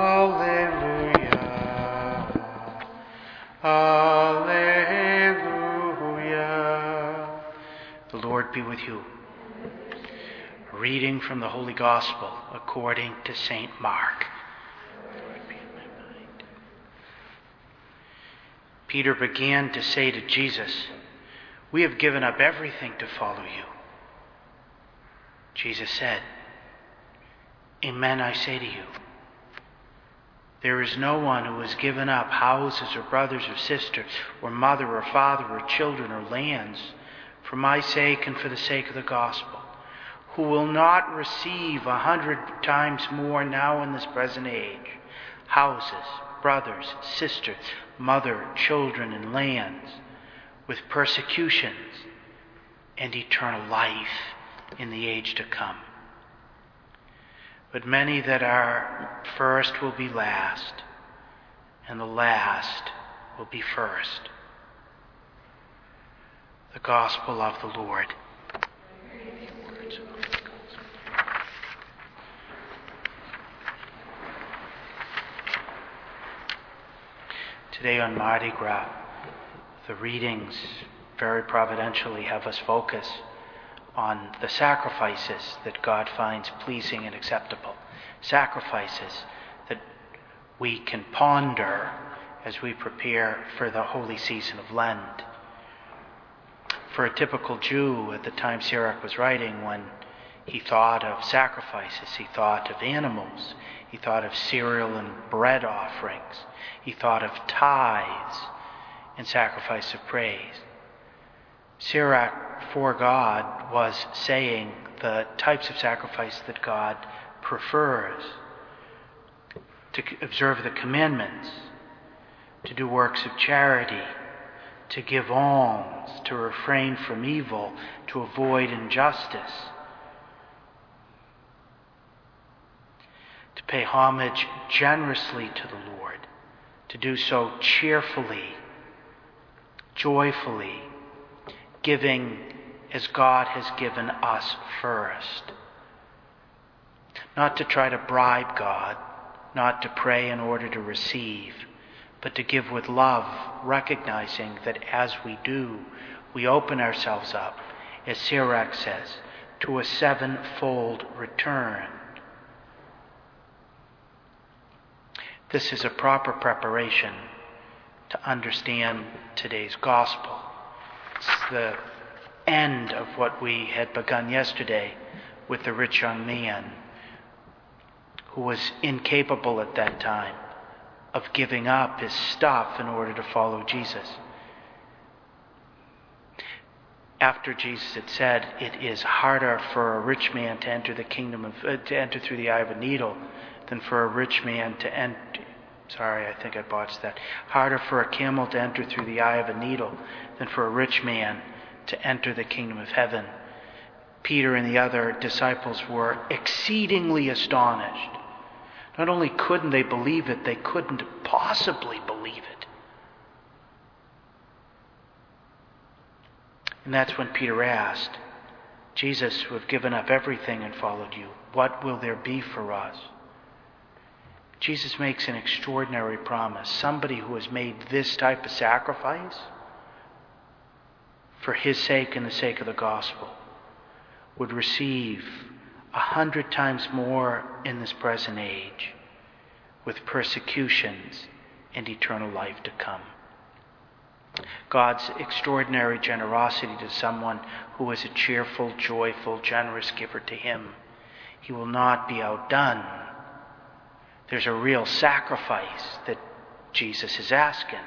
Alleluia. Alleluia. The Lord be with you. A reading from the Holy Gospel according to St. Mark. Lord be in my mind. Peter began to say to Jesus, "We have given up everything to follow you." Jesus said, "Amen, I say to you, there is no one who has given up houses or brothers or sisters or mother or father or children or lands for my sake and for the sake of the gospel, who will not receive 100 times more now in this present age, houses, brothers, sisters, mother, children, and lands, with persecutions and eternal life in the age to come. But many that are first will be last, and the last will be first." The Gospel of the Lord. Today on Mardi Gras, the readings very providentially have us focus on the sacrifices that God finds pleasing and acceptable. Sacrifices that we can ponder as we prepare for the holy season of Lent. For a typical Jew at the time Sirach was writing, when he thought of sacrifices, he thought of animals, he thought of cereal and bread offerings, he thought of tithes and sacrifice of praise. Sirach, for God, was saying the types of sacrifice that God prefers: to observe the commandments, to do works of charity, to give alms, to refrain from evil, to avoid injustice, to pay homage generously to the Lord, to do so cheerfully, joyfully, giving as God has given us first. Not to try to bribe God, not to pray in order to receive, but to give with love, recognizing that as we do, we open ourselves up, as Sirach says, to a sevenfold return. This is a proper preparation to understand today's gospel. It's the end of what we had begun yesterday with the rich young man who was incapable at that time of giving up his stuff in order to follow Jesus. After Jesus had said, "It is harder for a rich man to enter the kingdom of to enter through the eye of a needle than for a rich man to enter." Sorry, I think I botched that. "Harder for a camel to enter through the eye of a needle than for a rich man to enter the kingdom of heaven." Peter and the other disciples were exceedingly astonished. Not only couldn't they believe it, they couldn't possibly believe it. And that's when Peter asked, "Jesus, who have given up everything and followed you, what will there be for us?" Jesus makes an extraordinary promise. Somebody who has made this type of sacrifice for his sake and the sake of the gospel would receive 100 times more in this present age, with persecutions and eternal life to come. God's extraordinary generosity to someone who is a cheerful, joyful, generous giver to him. He will not be outdone. There's a real sacrifice that Jesus is asking.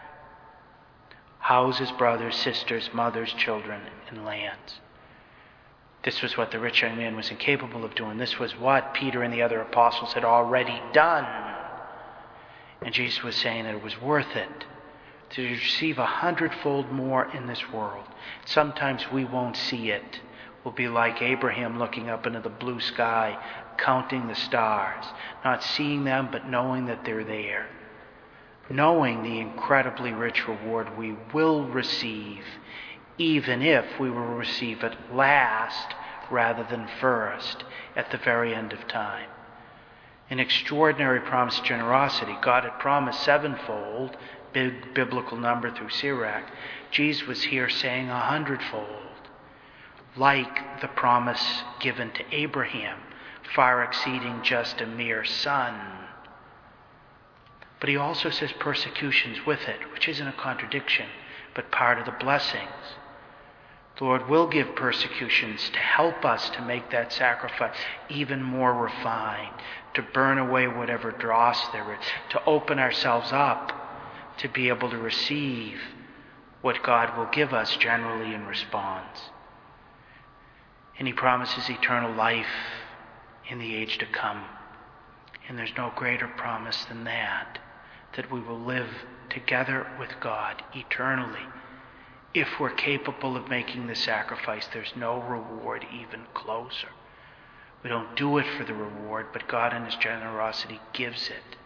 Houses, brothers, sisters, mothers, children, and lands. This was what the rich young man was incapable of doing. This was what Peter and the other apostles had already done. And Jesus was saying that it was worth it to receive 100-fold more in this world. Sometimes we won't see it. We'll be like Abraham looking up into the blue sky, counting the stars, not seeing them, but knowing that they're there. Knowing the incredibly rich reward we will receive, even if we will receive it last rather than first at the very end of time. An extraordinary promise of generosity. God had promised sevenfold, big biblical number through Sirach. Jesus was here saying 100-fold. Like the promise given to Abraham, far exceeding just a mere son. But he also says persecutions with it, which isn't a contradiction, but part of the blessings. The Lord will give persecutions to help us to make that sacrifice even more refined, to burn away whatever dross there is, to open ourselves up to be able to receive what God will give us generally in response. And he promises eternal life in the age to come. And there's no greater promise than that we will live together with God eternally. If we're capable of making the sacrifice, there's no reward even closer. We don't do it for the reward, but God in his generosity gives it.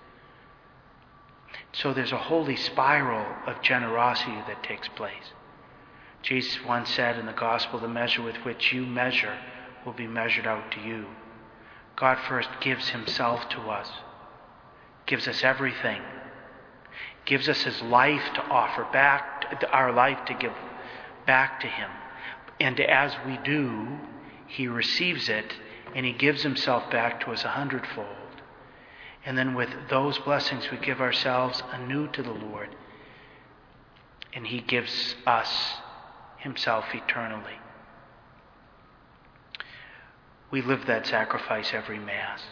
So there's a holy spiral of generosity that takes place. Jesus once said in the gospel, the measure with which you measure will be measured out to you. God first gives himself to us, gives us everything, gives us his life to offer back, our life to give back to him. And as we do, he receives it and he gives himself back to us 100-fold. And then with those blessings, we give ourselves anew to the Lord. And he gives us himself eternally. We live that sacrifice every Mass.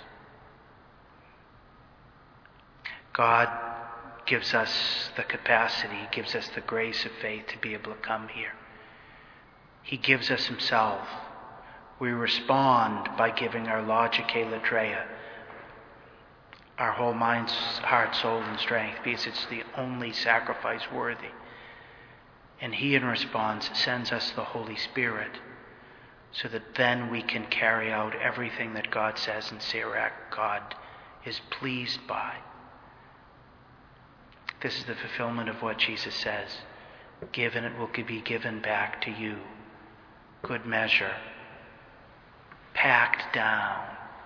God gives us the capacity, gives us the grace of faith to be able to come here. He gives us himself. We respond by giving our logicae latreia, our whole mind, heart, soul, and strength, because it's the only sacrifice worthy. And he, in response, sends us the Holy Spirit so that then we can carry out everything that God says in Sirach God is pleased by. This is the fulfillment of what Jesus says. Give and it will be given back to you. Good measure, packed down,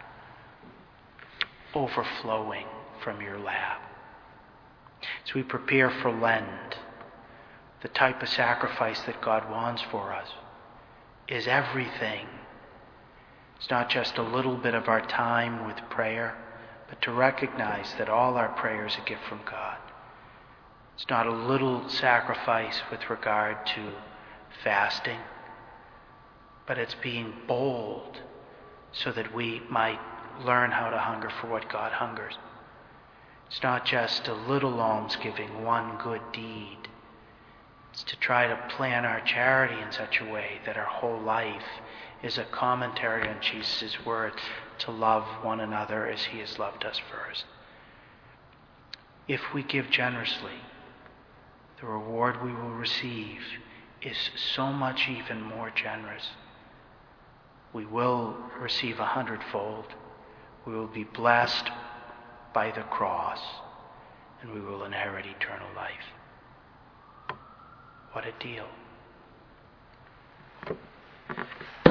overflowing from your lap. As we prepare for Lent, the type of sacrifice that God wants for us is everything. It's not just a little bit of our time with prayer, but to recognize that all our prayer is a gift from God. It's not a little sacrifice with regard to fasting, but it's being bold so that we might learn how to hunger for what God hungers. It's not just a little almsgiving, one good deed. It's to try to plan our charity in such a way that our whole life is a commentary on Jesus' word to love one another as he has loved us first. If we give generously, the reward we will receive is so much even more generous. We will receive 100-fold. We will be blessed by the cross, and we will inherit eternal life. What a deal.